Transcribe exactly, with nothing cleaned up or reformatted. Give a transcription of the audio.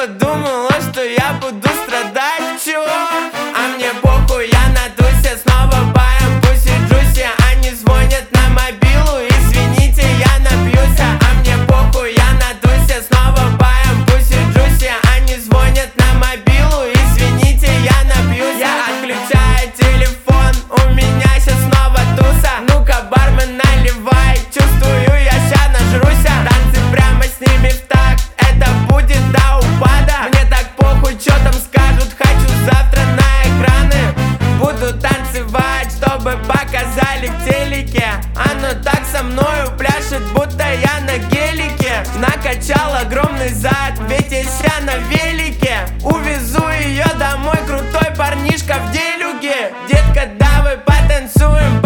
что думала, что я буду страдать? Чего? А мне похуй, я надусь, снова баем пуси-джуси. Они звонят на мобилу, извините, я напьюсь. А мне похуй, я надусь, снова баем пуси-джуси. Они звонят на мобилу, извините, я напьюсь. Я отключаю телефон, у меня сейчас снова туса. Ну-ка, бармен, наливай, чувствую, я ща нажруся. Танцы прямо с ними в такт, это будет до упада. Мне так похуй, чё там скажут, хочу завтра на экраны. Буду танцевать, чтобы показали в телеке. Оно так со мною пляшет, будто я на гелике. Накачал огромный зад, ведь я ся на велике. Увезу ее домой, крутой парнишка в делюге. Детка, давай потанцуем.